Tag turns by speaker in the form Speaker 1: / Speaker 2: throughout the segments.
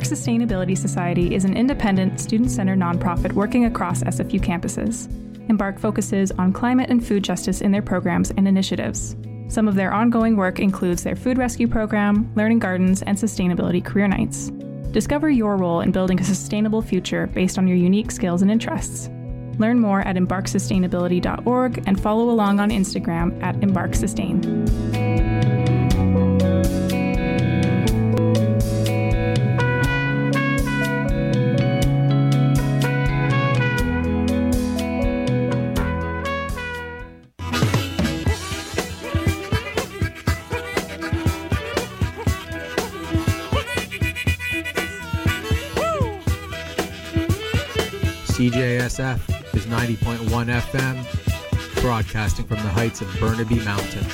Speaker 1: Embark Sustainability Society is an independent, student-centered nonprofit working across SFU campuses. Embark focuses on climate and food justice in their programs and initiatives. Some of their ongoing work includes their food rescue program, learning gardens, and sustainability career nights. Discover your role in building a sustainable future based on your unique skills and interests. Learn more at embarksustainability.org and follow along on Instagram at embarksustain.
Speaker 2: CJSF is 90.1 FM, broadcasting from the heights of Burnaby Mountain.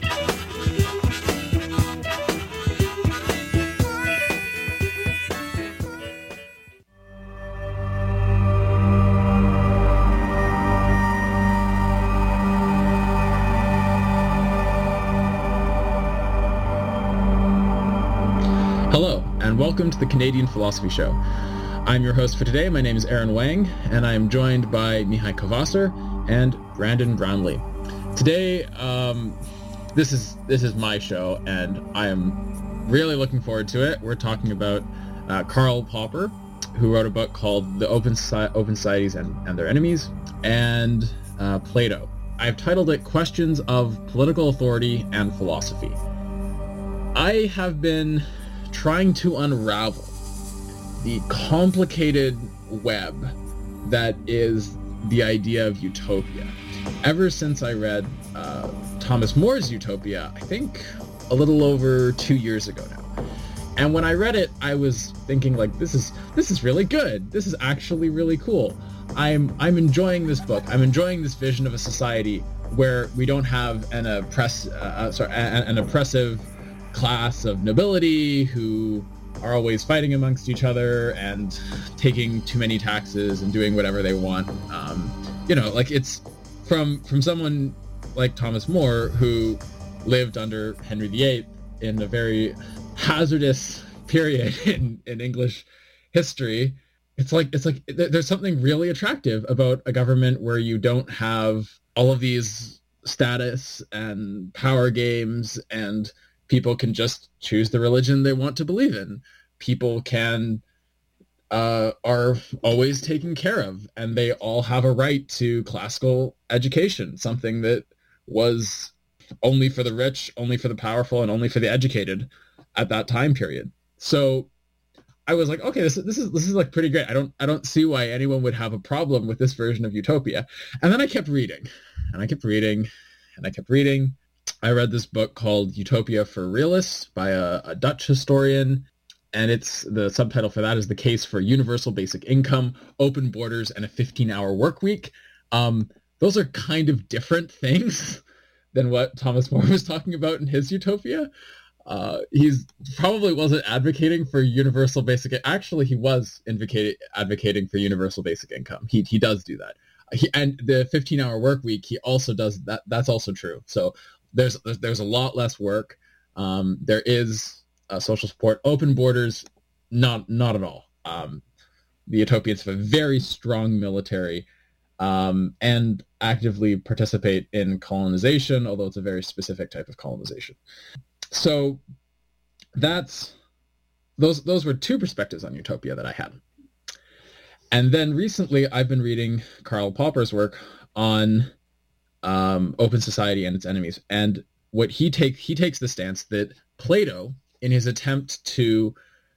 Speaker 3: Hello, and welcome to the Canadian Philosophy Show. I'm your host for today. My name is Aaron Wang, and I am joined by Mihai Kovasser and Brandon Brownlee. Today, this is my show, and I am really looking forward to it. We're talking about Karl Popper, who wrote a book called The Open Societies and Their Enemies, and Plato. I've titled it Questions of Political Authority and Philosophy. I have been trying to unravel the complicated web that is the idea of utopia. Ever since I read Thomas More's Utopia, I think a little over 2 years ago now. And when I read it, I was thinking, like, this is really good. This is actually really cool. I'm enjoying this book. I'm enjoying this vision of a society where we don't have an oppressive class of nobility who are always fighting amongst each other and taking too many taxes and doing whatever they want. Like, it's from someone like Thomas More, who lived under Henry VIII in a very hazardous period in English history. It's like there's something really attractive about a government where you don't have all of these status and power games, and people can just choose the religion they want to believe in. People are always taken care of, and they all have a right to classical education, something that was only for the rich, only for the powerful, and only for the educated at that time period. So I was like, okay, this is like pretty great. I don't see why anyone would have a problem with this version of utopia. And then I kept reading, and I kept reading, and I kept reading. I read this book called Utopia for Realists by a Dutch historian, and the subtitle for that is The Case for Universal Basic Income, Open Borders, and a 15-Hour Work Week. Those are kind of different things than what Thomas More was talking about in his Utopia. He's probably wasn't advocating for universal basic. Actually, he was advocating for universal basic income. He does do that. And the 15-hour work week, he also does that. That's also true. So there's a lot less work. There is social support. Open borders, not at all. The Utopians have a very strong military and actively participate in colonization, although it's a very specific type of colonization. So those were two perspectives on utopia that I had. And then recently I've been reading Karl Popper's work on open society and its enemies. And what he takes the stance that Plato, in his attempt to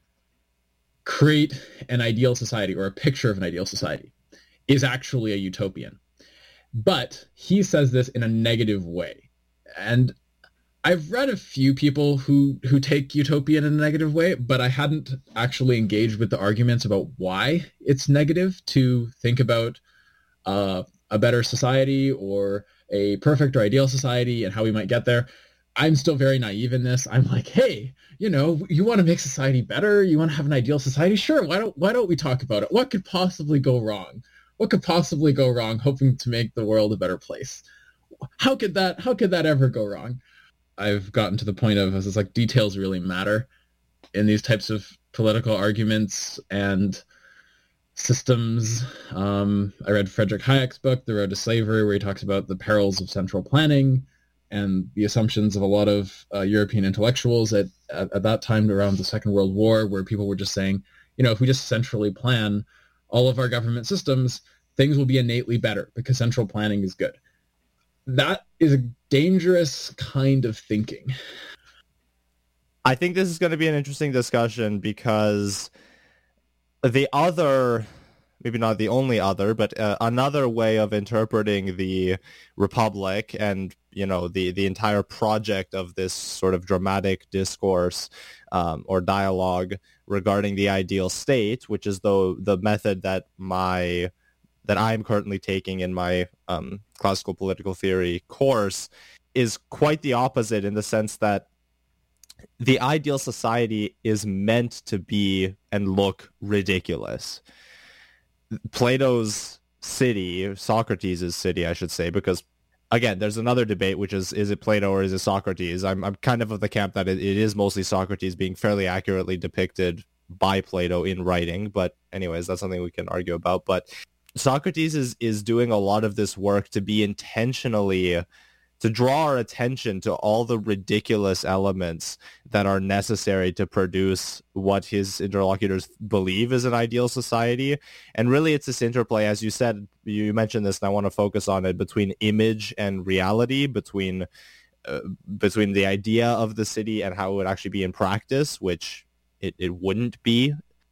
Speaker 3: create an ideal society or a picture of an ideal society, is actually a utopian. But he says this in a negative way. And I've read a few people who take utopian in a negative way, but I hadn't actually engaged with the arguments about why it's negative to think about a better society or a perfect or ideal society and how we might get there. I'm still very naive in this. I'm like, hey, you want to make society better? You want to have an ideal society? Sure. Why don't we talk about it? What could possibly go wrong? What could possibly go wrong hoping to make the world a better place? How could that ever go wrong? I've gotten to the point of, it's like, details really matter in these types of political arguments and systems. I read Frederick Hayek's book, The Road to Slavery, where he talks about the perils of central planning and the assumptions of a lot of European intellectuals at that time around the Second World War, where people were just saying, if we just centrally plan all of our government systems, things will be innately better because central planning is good. That is a dangerous kind of thinking.
Speaker 4: I think this is going to be an interesting discussion because the other, maybe not the only other, but another way of interpreting the Republic and, the entire project of this sort of dramatic discourse or dialogue regarding the ideal state, which is the method that I'm currently taking in my classical political theory course, is quite the opposite in the sense that the ideal society is meant to be and look ridiculous. Plato's city, Socrates' city, I should say, because, again, there's another debate, which is it Plato or is it Socrates? I'm kind of the camp that it is mostly Socrates being fairly accurately depicted by Plato in writing. But anyways, that's something we can argue about. But Socrates is doing a lot of this work to be intentionally, to draw our attention to all the ridiculous elements that are necessary to produce what his interlocutors believe is an ideal society. And really it's this interplay, as you said, you mentioned this, and I want to focus on it, between image and reality, between the idea of the city and how it would actually be in practice, which it wouldn't be.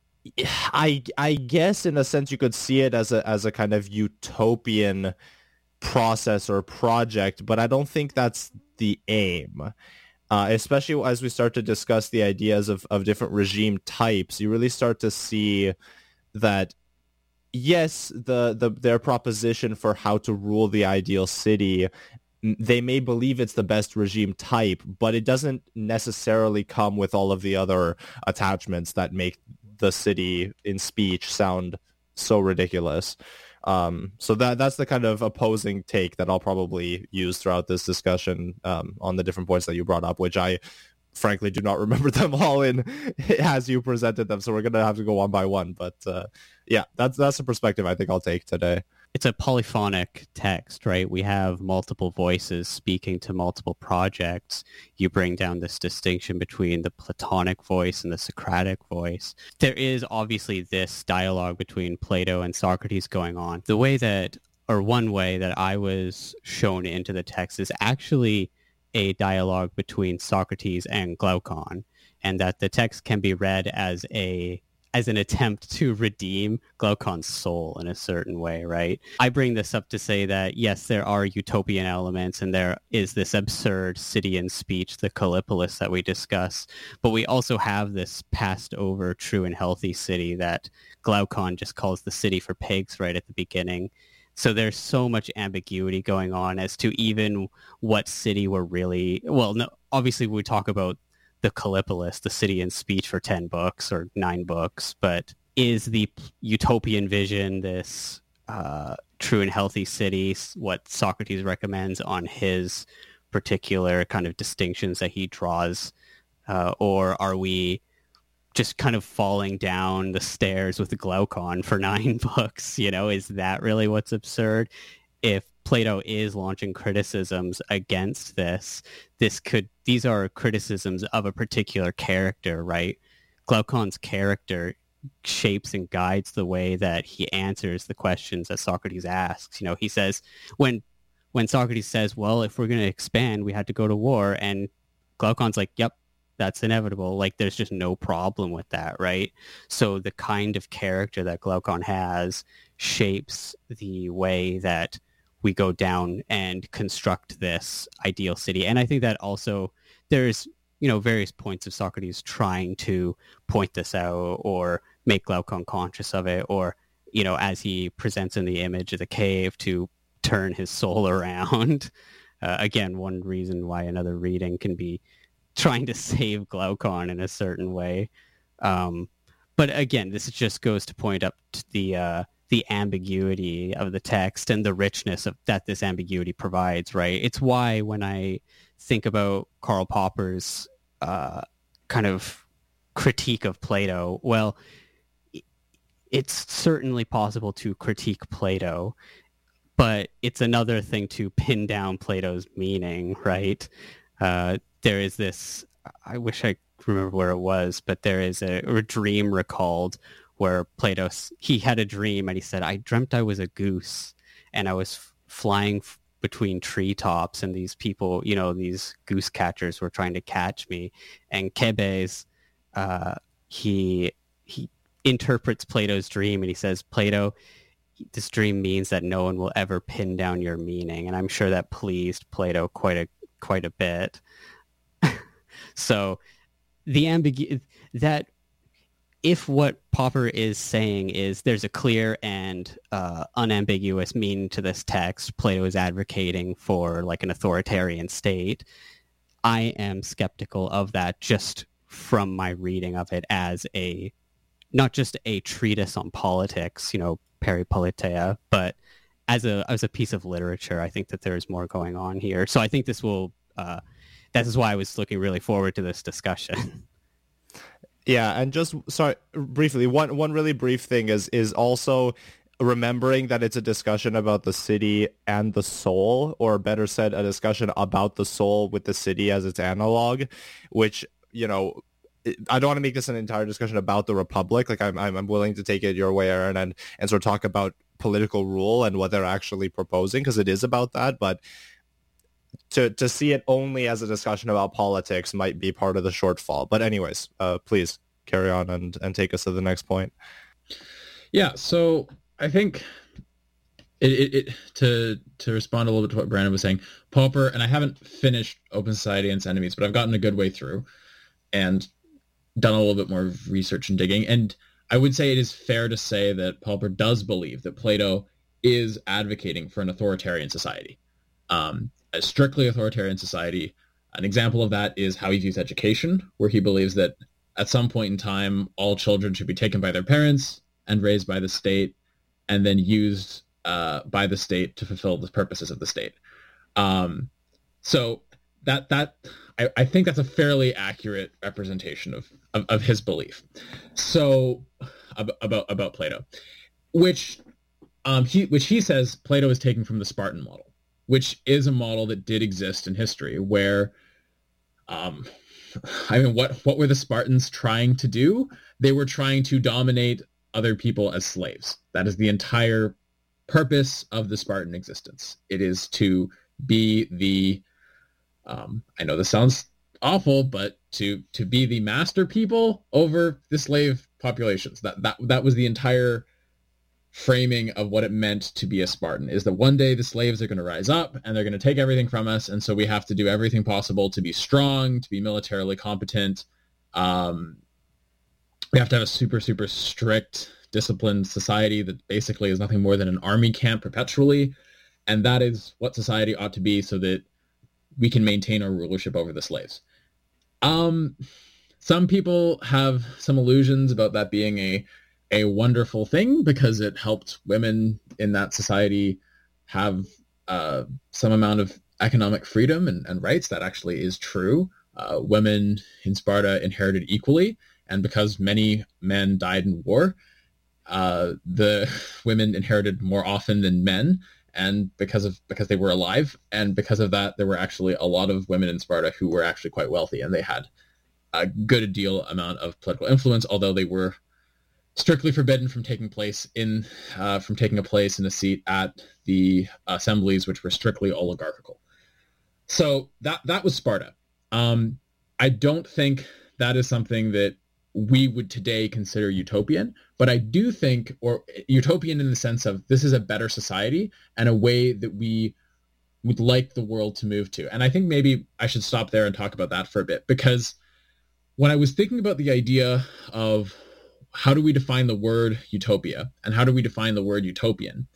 Speaker 4: I guess in a sense you could see it as a kind of utopian process or project, but I don't think that's the aim. Especially as we start to discuss the ideas of different regime types, you really start to see that, yes, their proposition for how to rule the ideal city, they may believe it's the best regime type, but it doesn't necessarily come with all of the other attachments that make the city in speech sound so ridiculous. So that's the kind of opposing take that I'll probably use throughout this discussion on the different points that you brought up, which I frankly do not remember them all in as you presented them. So we're going to have to go one by one. But yeah, that's the perspective I think I'll take today.
Speaker 5: It's a polyphonic text, right? We have multiple voices speaking to multiple projects. You bring down this distinction between the Platonic voice and the Socratic voice. There is obviously this dialogue between Plato and Socrates going on. The way that, or one way that I was shown into the text is actually a dialogue between Socrates and Glaucon, and that the text can be read as an attempt to redeem Glaucon's soul in a certain way, right? I bring this up to say that, yes, there are utopian elements and there is this absurd Citian speech, the Callipolis that we discuss, but we also have this passed over true and healthy city that Glaucon just calls the city for pigs right at the beginning. So there's so much ambiguity going on as to even what city we're really, well, no, obviously we talk about the Callipolis, the Citian speech for 10 books or 9 books, but is the utopian vision this true and healthy city, what Socrates recommends on his particular kind of distinctions that he draws, or are we just kind of falling down the stairs with Glaucon for 9 books? Is that really what's absurd? If Plato is launching criticisms against this, these are criticisms of a particular character, right? Glaucon's character shapes and guides the way that he answers the questions that Socrates asks. He says, when Socrates says, well, if we're going to expand, we had to go to war, and Glaucon's like, yep, that's inevitable. Like, there's just no problem with that, right? So the kind of character that Glaucon has shapes the way that we go down and construct this ideal city. And I think that also there's, various points of Socrates trying to point this out or make Glaucon conscious of it, or, as he presents in the image of the cave, to turn his soul around. Again, one reason why another reading can be trying to save Glaucon in a certain way. But again, this just goes to point up to the ambiguity of the text and the richness that this ambiguity provides, right? It's why when I think about Karl Popper's kind of critique of Plato. Well, it's certainly possible to critique Plato, but it's another thing to pin down Plato's meaning, right? There is this, I wish I remember where it was, but there is a dream recalled where Plato, he had a dream and he said, I dreamt I was a goose and I was flying between treetops, and these people, these goose catchers were trying to catch me. And Kebes, he interprets Plato's dream and he says, Plato, this dream means that no one will ever pin down your meaning. And I'm sure that pleased Plato quite a bit. So the that if what Popper is saying is there's a clear and unambiguous meaning to this text, Plato is advocating for like an authoritarian state, I am skeptical of that just from my reading of it as not just a treatise on politics, peripoliteia, but as a piece of literature. I think that there's more going on here. So I think this will, that is why I was looking really forward to this discussion.
Speaker 4: Yeah, and just sorry, briefly, one really brief thing is also remembering that it's a discussion about the city and the soul, or better said, a discussion about the soul with the city as its analog, which, I don't want to make this an entire discussion about the Republic. Like I'm willing to take it your way, Aaron, and sort of talk about political rule and what they're actually proposing, because it is about that, but to see it only as a discussion about politics might be part of the shortfall. But anyways, please carry on and take us to the next point.
Speaker 3: Yeah, so I think to respond a little bit to what Brandon was saying, Popper, and I haven't finished Open Society and its Enemies, but I've gotten a good way through and done a little bit more research and digging. And I would say it is fair to say that Popper does believe that Plato is advocating for an authoritarian society. A strictly authoritarian society. An example of that is how he views education, where he believes that at some point in time, all children should be taken by their parents and raised by the state, and then used by the state to fulfill the purposes of the state. So I think that's a fairly accurate representation of his belief. So about Plato, which he says Plato is taking from the Spartan model, which is a model that did exist in history, where, what were the Spartans trying to do? They were trying to dominate other people as slaves. That is the entire purpose of the Spartan existence. It is to be the, I know this sounds awful, but to be the master people over the slave populations. That was the entire framing of what it meant to be a Spartan, is that one day the slaves are going to rise up and they're going to take everything from us, and so we have to do everything possible to be strong, to be militarily competent. We have to have a super, super strict, disciplined society that basically is nothing more than an army camp perpetually, and that is what society ought to be so that we can maintain our rulership over the slaves. Some people have some illusions about that being a wonderful thing because it helped women in that society have some amount of economic freedom and rights. That actually is true. Women in Sparta inherited equally, and because many men died in war, the women inherited more often than men, and because they were alive, and because of that, there were actually a lot of women in Sparta who were actually quite wealthy, and they had a good deal amount of political influence, although they were strictly forbidden from taking a place in a seat at the assemblies, which were strictly oligarchical. So that was Sparta. I don't think that is something that we would today consider utopian, but I do think, or utopian in the sense of this is a better society and a way that we would like the world to move to. And I think maybe I should stop there and talk about that for a bit, because when I was thinking about the idea of how do we define the word utopia and how do we define the word utopian,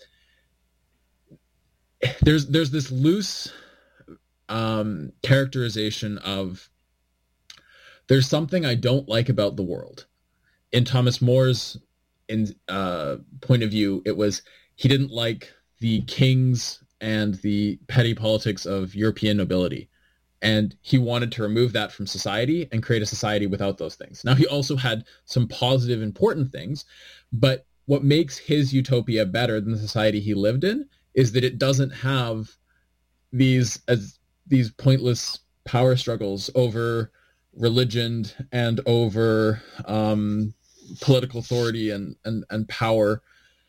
Speaker 3: there's this loose characterization of there's something I don't like about the world. In Thomas More's point of view, it was he didn't like the kings and the petty politics of European nobility. And he wanted to remove that from society and create a society without those things. Now, he also had some positive, important things, but what makes his utopia better than the society he lived in is that it doesn't have these pointless power struggles over religion and over political authority and power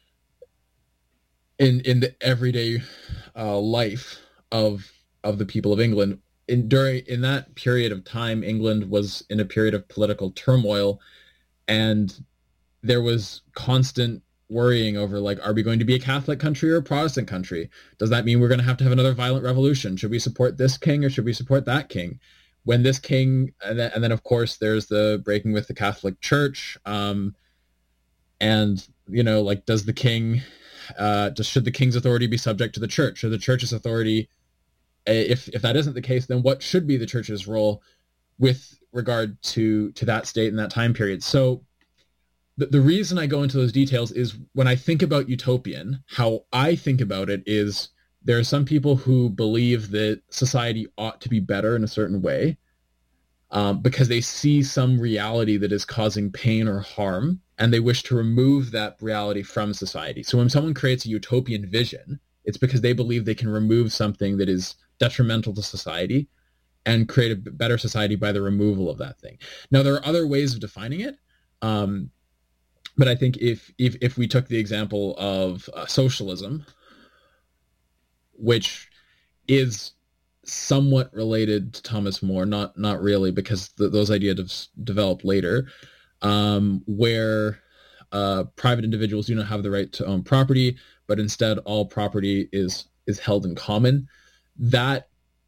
Speaker 3: in the everyday life of the people of England. In that period of time, England was in a period of political turmoil, and there was constant worrying over, like, are we going to be a Catholic country or a Protestant country? Does that mean we're going to have another violent revolution? Should we support this king or should we support that king? When this king, and then of course there's the breaking with the Catholic Church, and like, does the king, should the king's authority be subject to the church, or the church's authority? If that isn't the case, then what should be the church's role with regard to that state in that time period? So the reason I go into those details is when I think about utopian, how I think about it is there are some people who believe that society ought to be better in a certain way because they see some reality that is causing pain or harm, and they wish to remove that reality from society. So when someone creates a utopian vision, it's because they believe they can remove something that is detrimental to society and create a better society by the removal of that thing. Now, there are other ways of defining it. But I think if we took the example of socialism, which is somewhat related to Thomas More, not really, because those ideas developed later, where private individuals do not have the right to own property, but instead all property is held in common. That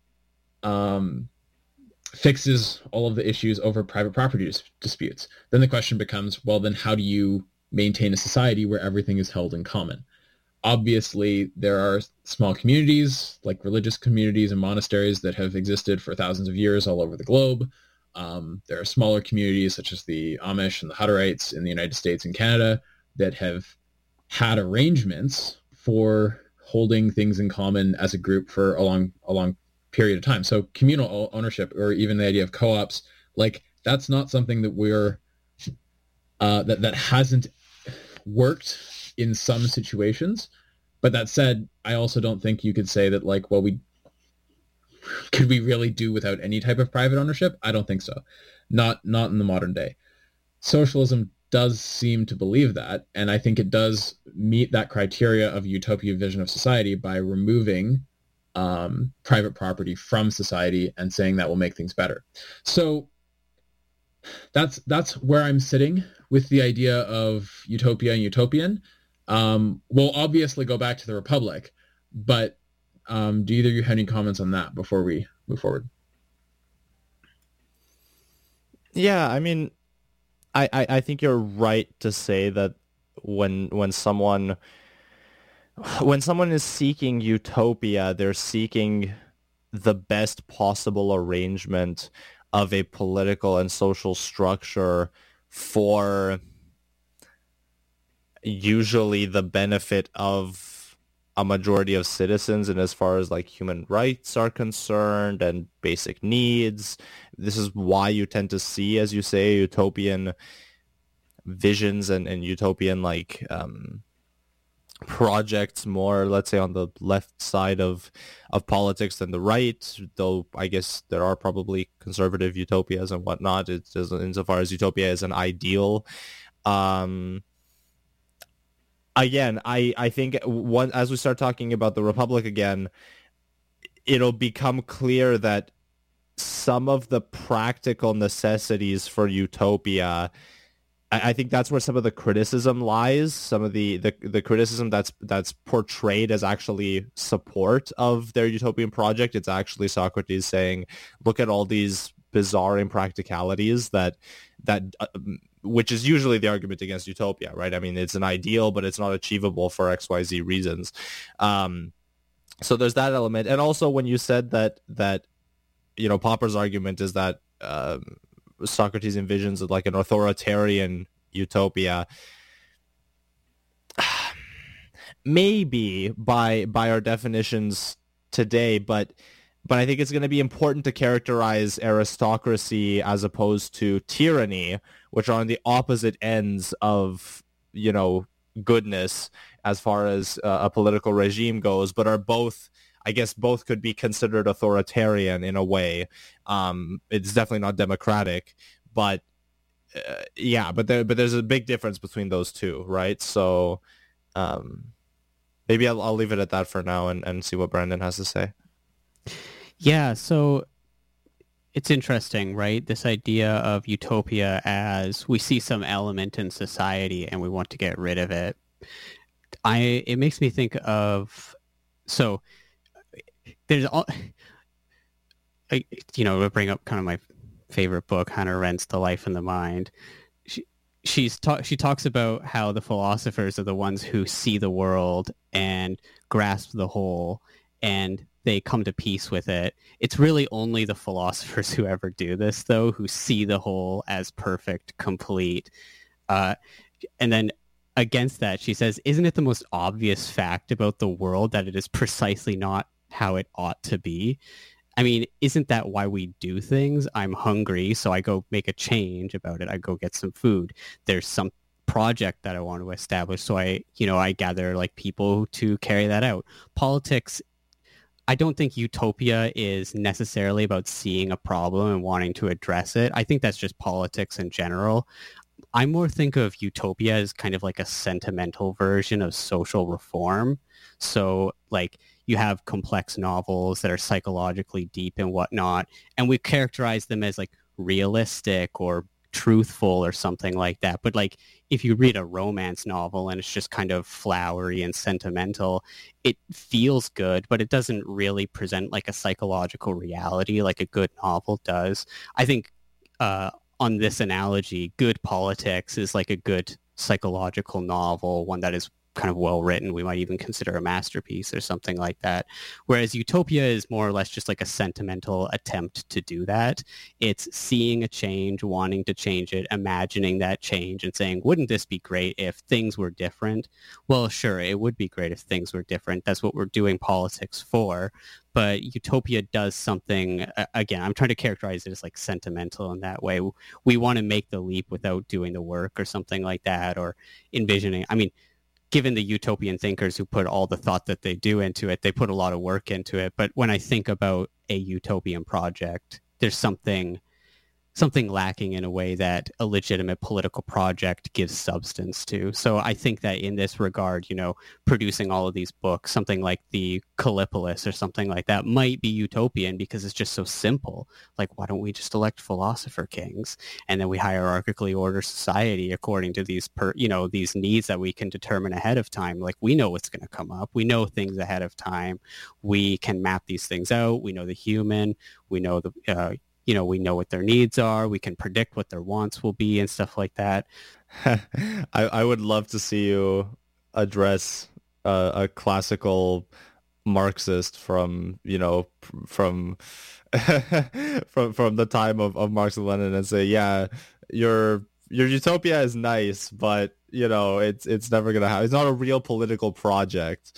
Speaker 3: fixes all of the issues over private property disputes. Then the question becomes, well, then how do you maintain a society where everything is held in common? Obviously, there are small communities, like religious communities and monasteries, that have existed for thousands of years all over the globe. There are smaller communities, such as the Amish and the Hutterites in the United States and Canada, that have had arrangements for holding things in common as a group for a long period of time. So communal ownership, or even the idea of co-ops, like, that's not something that we're that hasn't worked in some situations. But that said, I also don't think you could say that, like, well, could we really do without any type of private ownership? I don't think so. Not in the modern day. Socialism does seem to believe that, and I think it does meet that criteria of utopia vision of society by removing private property from society and saying that will make things better. So that's where I'm sitting with the idea of utopia and utopian. We'll obviously go back to the Republic, but do either of you have any comments on that before we move forward?
Speaker 4: Yeah, I mean, I think you're right to say that when someone is seeking utopia, they're seeking the best possible arrangement of a political and social structure for usually the benefit of a majority of citizens, and as far as, like, human rights are concerned and basic needs. This is why you tend to see, as you say, utopian visions and utopian, like, projects more, let's say, on the left side of politics than the right, though I guess there are probably conservative utopias and whatnot. It's just, insofar as utopia is an ideal. Again, I think as we start talking about the Republic again, it'll become clear that some of the practical necessities for utopia, I think that's where some of the criticism lies. Some of the criticism that's portrayed as actually support of their utopian project. It's actually Socrates saying, look at all these bizarre impracticalities that which is usually the argument against utopia, right? I mean, it's an ideal, but it's not achievable for XYZ reasons. So there's that element. And also when you said that Popper's argument is that Socrates envisions like an authoritarian utopia, maybe by our definitions today, but but I think it's going to be important to characterize aristocracy as opposed to tyranny, which are on the opposite ends of, goodness as far as a political regime goes, but are both, I guess both could be considered authoritarian in a way. It's definitely not democratic, but but there's a big difference between those two, right? So maybe I'll leave it at that for now and see what Brandon has to say.
Speaker 5: Yeah, so it's interesting, right? This idea of utopia as we see some element in society and we want to get rid of it. It makes me think of, so there's all, to bring up kind of my favorite book, Hannah Arendt's The Life and the Mind. She talks about how the philosophers are the ones who see the world and grasp the whole, and they come to peace with it. It's really only the philosophers who ever do this, though, who see the whole as perfect, complete. And then against that, she says, isn't it the most obvious fact about the world that it is precisely not how it ought to be? I mean, isn't that why we do things? I'm hungry, so I go make a change about it. I go get some food. There's some project that I want to establish, so I gather like people to carry that out. Politics, I don't think utopia is necessarily about seeing a problem and wanting to address it. I think that's just politics in general. I more think of utopia as kind of like a sentimental version of social reform. So like you have complex novels that are psychologically deep and whatnot, and we characterize them as like realistic or truthful or something like that. But like if you read a romance novel and it's just kind of flowery and sentimental, it feels good, but it doesn't really present like a psychological reality like a good novel does. I think on this analogy, good politics is like a good psychological novel, one that is kind of well written. We might even consider a masterpiece or something like that. Whereas utopia is more or less just like a sentimental attempt to do that. It's seeing a change, wanting to change it, imagining that change and saying, wouldn't this be great if things were different? Well, sure, it would be great if things were different. That's what we're doing politics for. But utopia does something, again, I'm trying to characterize it as like sentimental in that way. We want to make the leap without doing the work or something like that, or envisioning. I mean, given the utopian thinkers who put all the thought that they do into it, they put a lot of work into it. But when I think about a utopian project, there's something lacking in a way that a legitimate political project gives substance to. So I think that in this regard, producing all of these books, something like the Callipolis or something like that might be utopian because it's just so simple. Like, why don't we just elect philosopher kings? And then we hierarchically order society according to these these needs that we can determine ahead of time. Like, we know what's going to come up. We know things ahead of time. We can map these things out. We know the human. We know we know what their needs are. We can predict what their wants will be and stuff like that.
Speaker 4: I would love to see you address a classical Marxist from from the time of Marx and Lenin and say, yeah, your utopia is nice, but it's never gonna happen. It's not a real political project.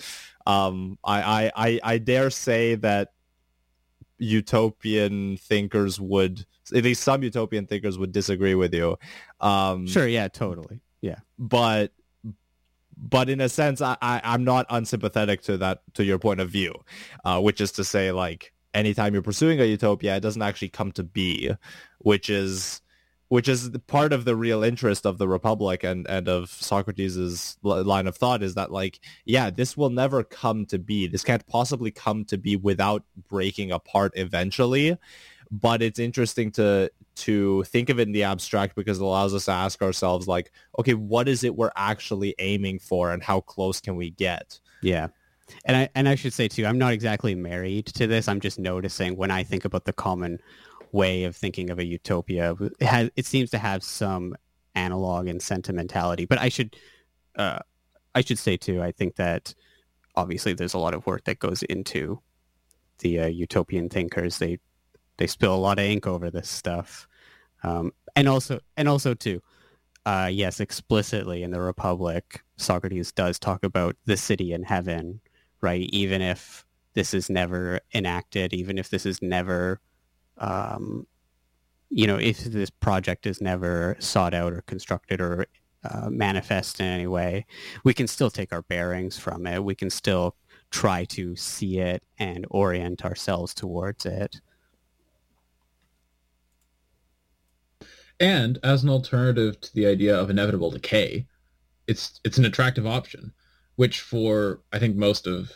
Speaker 4: I dare say that utopian thinkers would, at least some utopian thinkers would disagree with you.
Speaker 5: Sure, yeah, totally. Yeah.
Speaker 4: But in a sense, I'm not unsympathetic to your point of view, which is to say, like, anytime you're pursuing a utopia, it doesn't actually come to be, which is part of the real interest of the Republic and of Socrates' line of thought, is that, like, yeah, this will never come to be. This can't possibly come to be without breaking apart eventually. But it's interesting to think of it in the abstract because it allows us to ask ourselves, like, okay, what is it we're actually aiming for and how close can we get?
Speaker 5: Yeah. And I should say, too, I'm not exactly married to this. I'm just noticing when I think about the common way of thinking of a utopia, it seems to have some analog and sentimentality. But I should say too, I think that obviously there's a lot of work that goes into the utopian thinkers. They spill a lot of ink over this stuff, and also too, yes, explicitly in the Republic, Socrates does talk about the city in heaven, right? Even if this is never enacted, even if this is never, if this project is never sought out or constructed or manifest in any way, we can still take our bearings from it. We can still try to see it and orient ourselves towards it.
Speaker 3: And as an alternative to the idea of inevitable decay, it's an attractive option, which for, I think, most of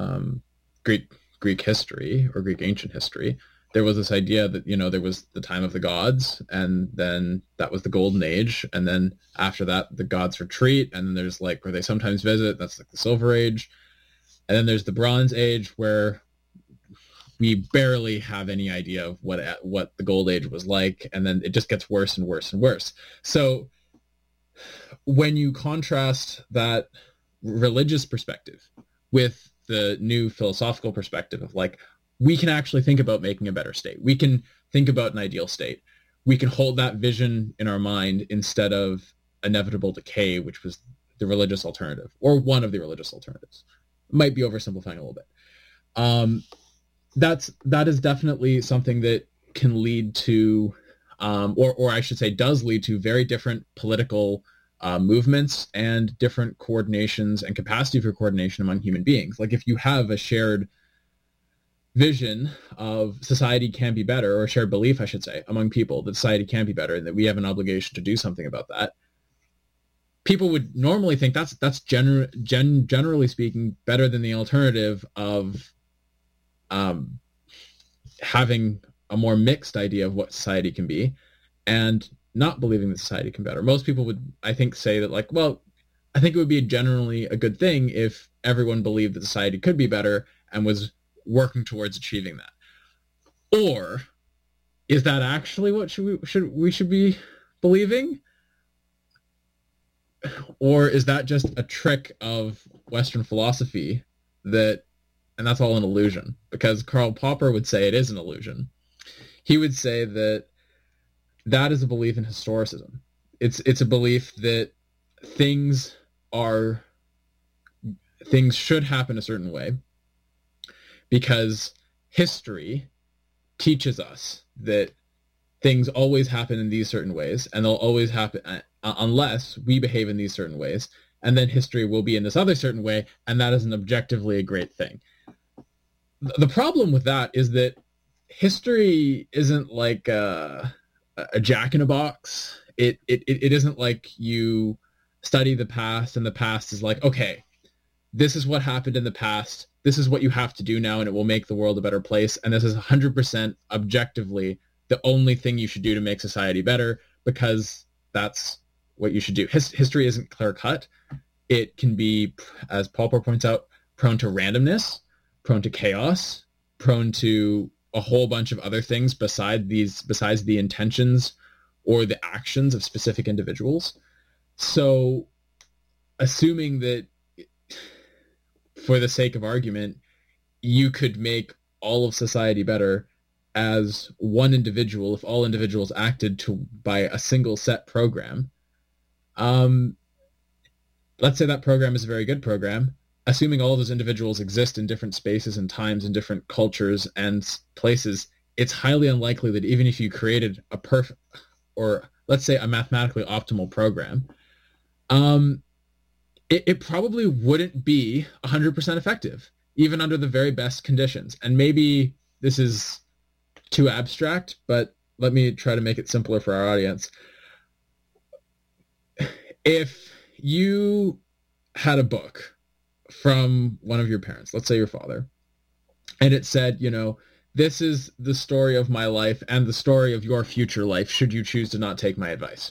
Speaker 3: Greek history or Greek ancient history, there was this idea that, there was the time of the gods, and then that was the golden age. And then after that, the gods retreat. And then there's where they sometimes visit, that's the silver age. And then there's the bronze age, where we barely have any idea of what the gold age was like. And then it just gets worse and worse and worse. So when you contrast that religious perspective with the new philosophical perspective of we can actually think about making a better state. We can think about an ideal state. We can hold that vision in our mind instead of inevitable decay, which was the religious alternative, or one of the religious alternatives. Might be oversimplifying a little bit. That is definitely something that can lead to, or I should say does lead to, very different political movements and different coordinations and capacity for coordination among human beings. If you have a shared vision of society can be better, or a shared belief, I should say, among people that society can be better and that we have an obligation to do something about that, people would normally think that's generally speaking better than the alternative of having a more mixed idea of what society can be and not believing that society can be better. Most people would, I think, say that I think it would be generally a good thing if everyone believed that society could be better and was working towards achieving that. Or is that actually what we should be believing? Or is that just a trick of Western philosophy and that's all an illusion? Because Karl Popper would say it is an illusion. He would say that is a belief in historicism. It's a belief that things should happen a certain way because history teaches us that things always happen in these certain ways, and they'll always happen unless we behave in these certain ways, and then history will be in this other certain way, and that is an objectively a great thing. The problem with that is that history isn't like a jack-in-a-box. It isn't like you study the past, and the past is okay, this is what happened in the past, this is what you have to do now, and it will make the world a better place, and this is 100% objectively the only thing you should do to make society better, because that's what you should do. History isn't clear-cut. It can be, as Popper points out, prone to randomness, prone to chaos, prone to a whole bunch of other things besides the intentions or the actions of specific individuals. So assuming that, for the sake of argument, you could make all of society better as one individual, if all individuals acted by a single set program, let's say that program is a very good program. Assuming all of those individuals exist in different spaces and times and different cultures and places, it's highly unlikely that even if you created a perfect, or let's say a mathematically optimal program, it probably wouldn't be 100% effective, even under the very best conditions. And maybe this is too abstract, but let me try to make it simpler for our audience. If you had a book from one of your parents, let's say your father, and it said, this is the story of my life and the story of your future life, should you choose to not take my advice.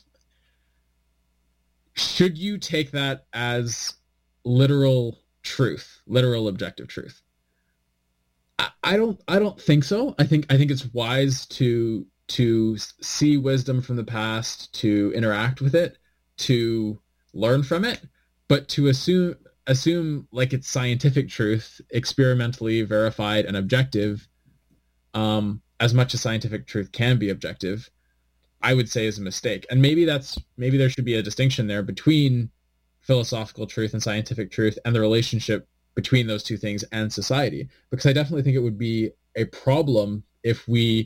Speaker 3: Should you take that as literal truth, literal objective truth? I don't think so. I think it's wise to see wisdom from the past, to interact with it, to learn from it, but to assume like it's scientific truth, experimentally verified and objective, as much as scientific truth can be objective, I would say is a mistake. And maybe there should be a distinction there between philosophical truth and scientific truth and the relationship between those two things and society, because I definitely think it would be a problem if we